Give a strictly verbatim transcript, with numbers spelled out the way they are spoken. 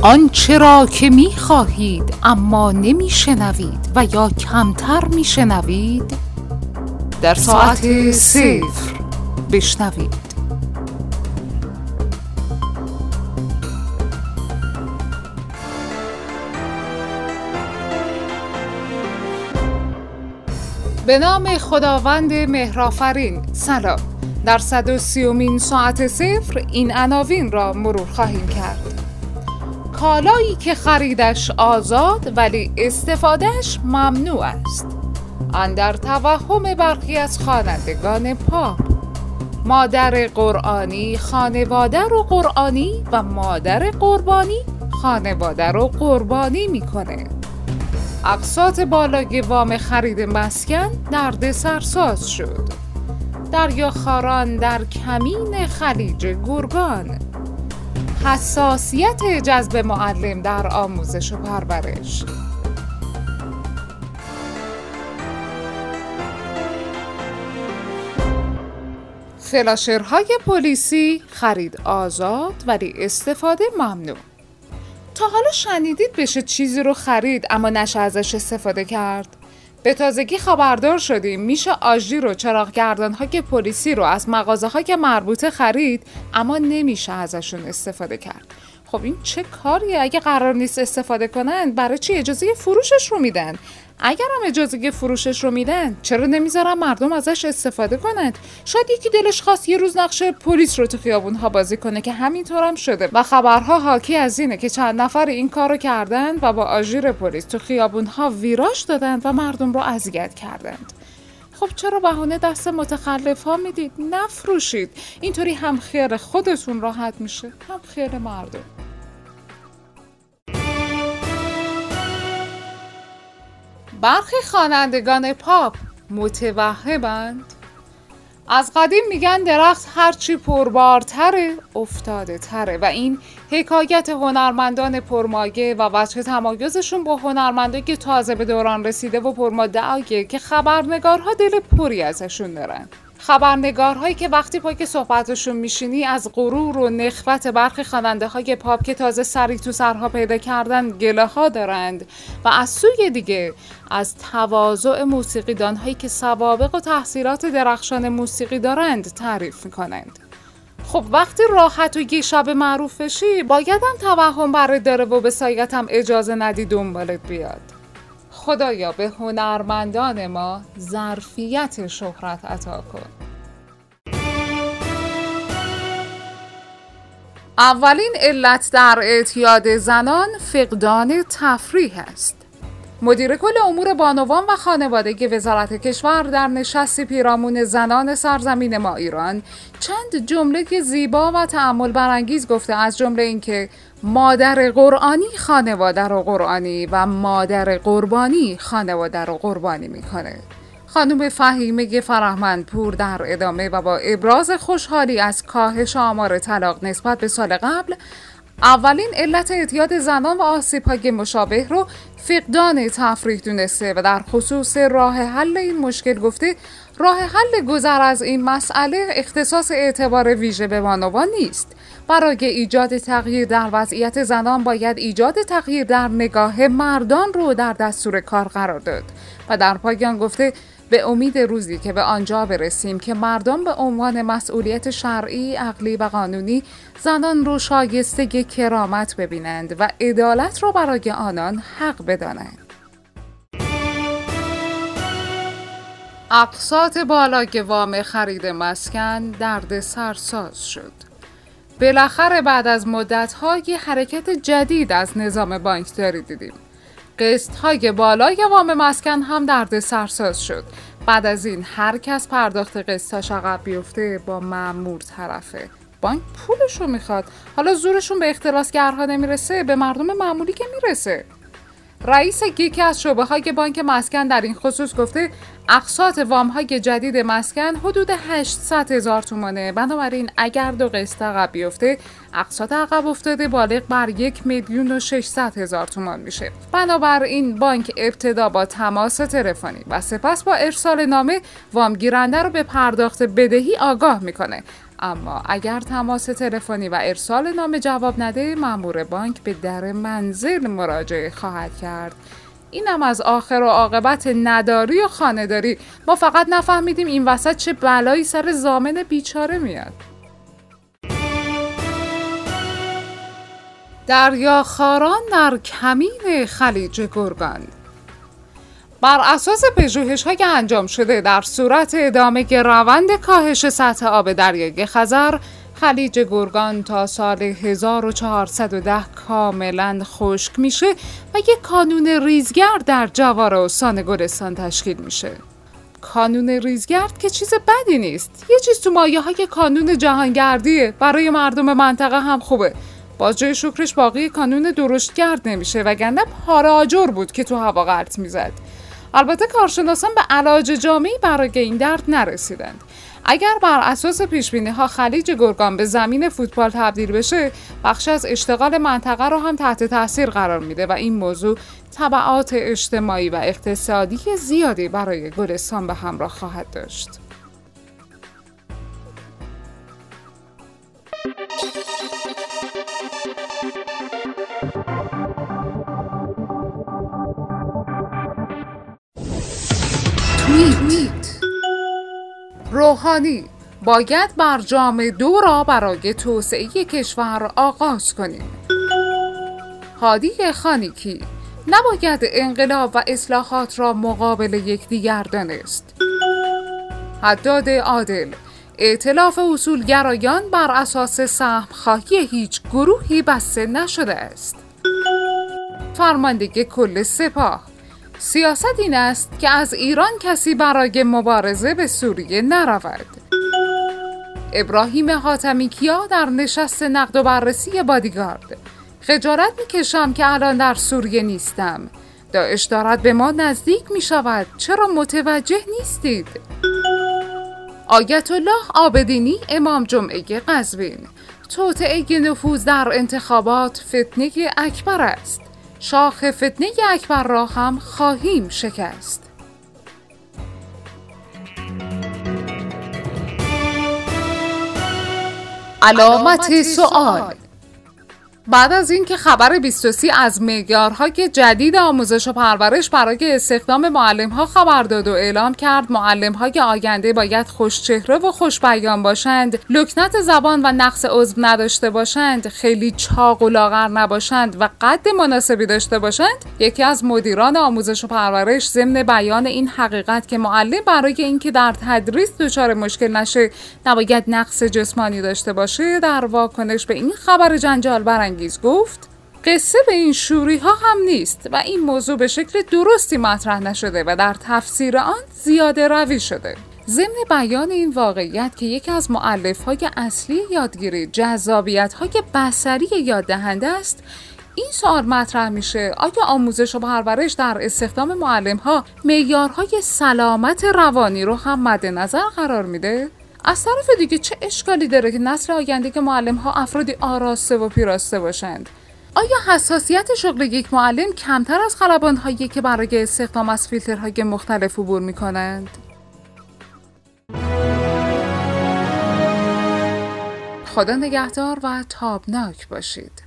آنچه را که می خواهید اما نمی شنوید و یا کمتر می شنوید در ساعت صفر بشنوید. به نام خداوند مهرآفرین. سلام. در صد و سیومین ساعت صفر این عناوین را مرور خواهیم کرد. کالایی که خریدش آزاد ولی استفادهش ممنوع است. اندر توهم برخی از خوانندگان پاپ. مادر قرآنی خانواده رو قرآنی و مادر قربانی خانواده رو قربانی میکنه. اقساط بالای وام خرید مسکن درد سرساز شد. دریاخواران در کمین خلیج گرگان. حساسیت جذب معلم در آموزش و پرورش. فلاشرهای پلیسی خرید آزاد ولی استفاده ممنوع. تا حالا شنیدید بشه چیزی رو خرید اما نشه ازش استفاده کرد؟ به تازگی خبردار شدیم میشه آژیر و چراغگردان‌های پلیسی رو از مغازه‌های مربوطه خرید اما نمیشه ازشون استفاده کرد. خب این چه کاریه؟ اگه قرار نیست استفاده کنن برای چی اجازه فروشش رو میدن؟ اگر هم اجازه فروشش رو میدن چرا نمیذارن مردم ازش استفاده کنند؟ شاید یکی دلش خواست یه روز نقش پلیس رو تو خیابون‌ها بازی کنه که همینطور هم شده و خبرها حاکی از اینه که چند نفر این کارو کردن و با آژیر پلیس تو خیابون‌ها ویراژ دادن و مردم رو اذیت کردند. خب چرا بهونه دست متخلف‌ها میدید؟ نفروشید. اینطوری هم خیر خودتون راحت میشه هم خیر مردم. برخی خوانندگان پاپ متوهمند. از قدیم میگن درخت هرچی پربارتره افتاده تره و این حکایت هنرمندان پرمایه و وجه تمایزشون با هنرمندان که تازه به دوران رسیده و پرمدعایه که خبرنگارها دل پری ازشون دارن. خبرنگارهایی که وقتی پای صحبتشون میشینی از غرور و نخوت برخی خواننده های پاپ که تازه سری تو سرها پیدا کردن گله ها دارند و از سوی دیگه از تواضع موسیقیدان هایی که سوابق و تحصیلات درخشان موسیقی دارند تعریف میکنند. خب وقتی راحت و یه شب معروف بشی باید هم توهم برای داره و به سایت هم اجازه ندی دنبالت بیاد. خدایا به هنرمندان ما ظرفیت شهرت عطا کن. اولین علت در اعتیاد زنان فقدان تفریح است. مدیر کل امور بانوان و خانواده وزارت کشور در نشستی پیرامون زنان سرزمین ما ایران چند جمله زیبا و تأمل برانگیز گفته، از جمله اینکه مادر قرآنی خانواده رو قرآنی و مادر قربانی خانواده رو قربانی میکنه. خانم فهیمه فرهمندپور در ادامه و با ابراز خوشحالی از کاهش آمار طلاق نسبت به سال قبل اولین علت اعتیاد زنان و آسیب‌های مشابه رو فقدان تفریح دونسته و در خصوص راه حل این مشکل گفته راه حل گذر از این مسئله اختصاص اعتبار ویژه به بانوان نیست. برای ایجاد تغییر در وضعیت زنان باید ایجاد تغییر در نگاه مردان رو در دستور کار قرار داد و در پایان گفته به امید روزی که به آنجا برسیم که مردم به عنوان مسئولیت شرعی، عقلی و قانونی زنان رو شایسته کرامت ببینند و عدالت رو برای آنان حق بدانند. اقساط بالای وام خرید مسکن درد سرساز شد. بالاخره بعد از مدت‌های حرکت جدید از نظام بانکداری دیدیم. قسط‌های بالای وام مسکن هم درد سرساز شد. بعد از این هر کس پرداخت قسطاش عقب بیفته با مأمور طرفه. بانک پولشو میخواد. حالا زورشون به اختلاسگرها نمیرسه، به مردم معمولی که میرسه. رئیس یکی از شعبه‌های بانک مسکن در این خصوص گفته اقساط وام‌های جدید مسکن حدود هشتصد هزار تومانه. بنابراین اگر دو قسط عقب بیفته اقساط عقب افتاده بالغ بر یک میلیون و ششصد هزار تومان میشه. بنابراین بانک ابتدا با تماس تلفنی و سپس با ارسال نامه وام گیرنده رو به پرداخت بدهی آگاه میکنه. اما اگر تماس تلفنی و ارسال نامه جواب نده، مأمور بانک به در منزل مراجعه خواهد کرد. اینم از آخر و عاقبت نداری و خانه‌داری. ما فقط نفهمیدیم این وسط چه بلایی سر ضامن بیچاره میاد. دریاخواران در کمین خلیج گرگان. بر اساس پژوهش‌هایی که انجام شده در صورت ادامه روند کاهش سطح آب دریای خزر، خلیج گرگان تا سال هزار و چهارصد و ده کاملا خشک میشه و یک کانون ریزگرد در جوار استان گلستان تشکیل میشه. کانون ریزگرد که چیز بدی نیست، یه چیز تو مایه‌های کانون جهانگردیه، برای مردم منطقه هم خوبه. باز جای شکرش باقی کانون درشتگرد نمیشه، وگرنه پاره آجر بود که تو هوا غلط میزد. البته کارشناسان به علاج جامعی برای این درد نرسیدند. اگر بر اساس پیشبینی‌ها خلیج گرگان به زمین فوتبال تبدیل بشه، بخش از اشتغال منطقه رو هم تحت تاثیر قرار میده و این موضوع تبعات اجتماعی و اقتصادی زیادی برای گلستان به همراه خواهد داشت. توییت: روحانی: باید برجام دو را برای توسعه کشور آغاز کنیم. هادی خانیکی: نباید انقلاب و اصلاحات را مقابل یکدیگر دانست. حداد عادل: ائتلاف اصولگرایان بر اساس سهم خواهی هیچ گروهی بسته نشده است. فرمانده کل سپاه: سیاست این است که از ایران کسی برای مبارزه به سوریه نرود. ابراهیم حاتمی کیا در نشست نقد و بررسی بادیگارد: خجالت میکشم که الان در سوریه نیستم. داعش دارد به ما نزدیک میشود، چرا متوجه نیستید؟ آیت الله عابدینی امام جمعه قزوین: توطئه نفوذ در انتخابات فتنه اکبر است. شاخ فتنه اکبر را هم خواهیم شکست. علامت سوال: بعد از اینکه خبر بیست و سه از معیارهای جدید آموزش و پرورش برای استخدام معلم‌ها خبر داد و اعلام کرد معلم‌های آینده باید خوشچهره و خوش‌بیان باشند، لکنت زبان و نقص عضو نداشته باشند، خیلی چاق و لاغر نباشند و قد مناسبی داشته باشند، یکی از مدیران آموزش و پرورش ضمن بیان این حقیقت که معلم برای اینکه در تدریس دچار مشکل نشه نباید نقص جسمانی داشته باشه، در واکنش به این خبر جنجال برانگیز گفت: قصه به این شوری ها هم نیست و این موضوع به شکل درستی مطرح نشده و در تفسیر آن زیاده روی شده. ضمن بیان این واقعیت که یکی از مؤلفه‌های اصلی یادگیری جذابیت‌های بصری یاد دهنده است، این سوال مطرح میشه: آیا آموزش و پرورش در استخدام معلم‌ها معیارهای سلامت روانی رو هم مد نظر قرار میده؟ از طرف دیگه چه اشکالی داره که نسل آینده که معلم‌ها افرادی آراسته و پیراسته باشند؟ آیا حساسیت شغل یک معلم کمتر از خلبان‌هایی که برای استخدام از فیلترهای مختلف عبور می‌کنند؟ خدا نگهدار و تابناک باشید.